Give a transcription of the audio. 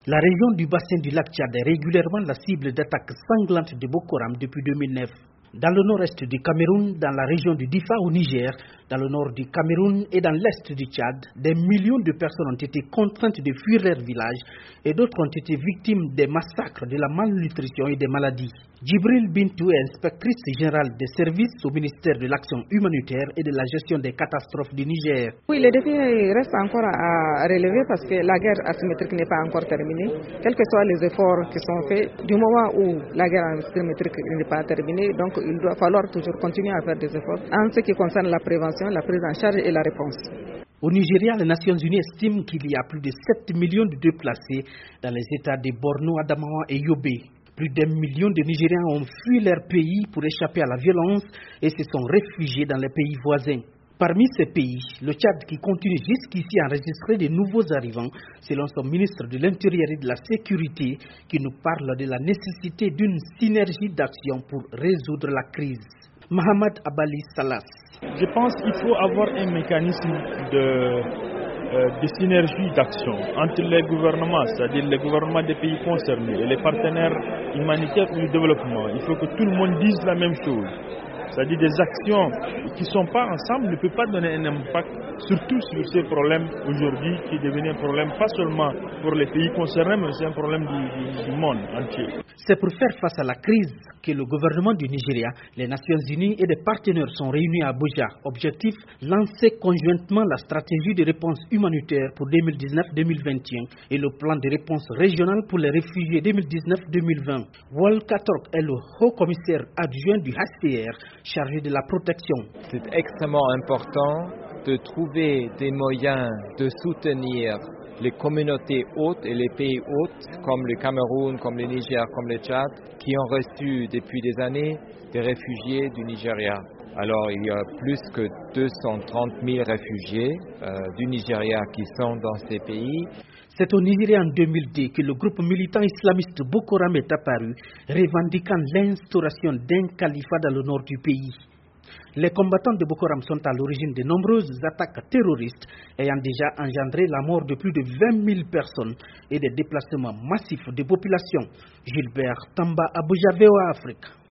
La région du bassin du lac Tchad est régulièrement la cible d'attaques sanglantes de Boko Haram depuis 2009. Dans le nord-est du Cameroun, dans la région du Difa au Niger, dans le nord du Cameroun et dans l'est du Tchad, des millions de personnes ont été contraintes de fuir leur village et d'autres ont été victimes des massacres, de la malnutrition et des maladies. Djibril Bintou est inspectrice générale des services au ministère de l'Action humanitaire et de la gestion des catastrophes du Niger. Oui, les défis restent encore à relever parce que la guerre asymétrique n'est pas encore terminée. Quels que soient les efforts qui sont faits, du moment où la guerre asymétrique n'est pas terminée, donc il doit falloir toujours continuer à faire des efforts en ce qui concerne la prévention, la prise en charge et la réponse. Au Nigeria, les Nations Unies estiment qu'il y a plus de 7 millions de déplacés dans les États de Borno, Adamawa et Yobe. Plus d'1 million de Nigériens ont fui leur pays pour échapper à la violence et se sont réfugiés dans les pays voisins. Parmi ces pays, le Tchad qui continue jusqu'ici à enregistrer de nouveaux arrivants, selon son ministre de l'Intérieur et de la Sécurité, qui nous parle de la nécessité d'une synergie d'action pour résoudre la crise. Mohamed Abali Salas. Je pense qu'il faut avoir un mécanisme de synergie d'action entre les gouvernements, c'est-à-dire les gouvernements des pays concernés et les partenaires humanitaires ou du développement. Il faut que tout le monde dise la même chose. C'est-à-dire des actions qui ne sont pas ensemble ne peuvent pas donner un impact, surtout sur ces problèmes aujourd'hui qui est devenu un problème pas seulement pour les pays concernés, mais c'est un problème du monde entier. C'est pour faire face à la crise que le gouvernement du Nigeria, les Nations Unies et des partenaires sont réunis à Abuja. Objectif, lancer conjointement la stratégie de réponse humanitaire pour 2019-2021 et le plan de réponse régional pour les réfugiés 2019-2020. Wal Katorp est le haut commissaire adjoint du HCR chargé de la protection. C'est extrêmement important de trouver des moyens de soutenir les communautés hôtes et les pays hôtes comme le Cameroun, comme le Niger, comme le Tchad, qui ont reçu depuis des années des réfugiés du Nigeria. Alors il y a plus que 230 000 réfugiés du Nigeria qui sont dans ces pays. C'est au Nigeria en 2002 que le groupe militant islamiste Boko Haram est apparu, revendiquant l'instauration d'un califat dans le nord du pays. Les combattants de Boko Haram sont à l'origine de nombreuses attaques terroristes ayant déjà engendré la mort de plus de 20 000 personnes et des déplacements massifs de populations. Gilbert Tamba, Abuja, VOA Afrique.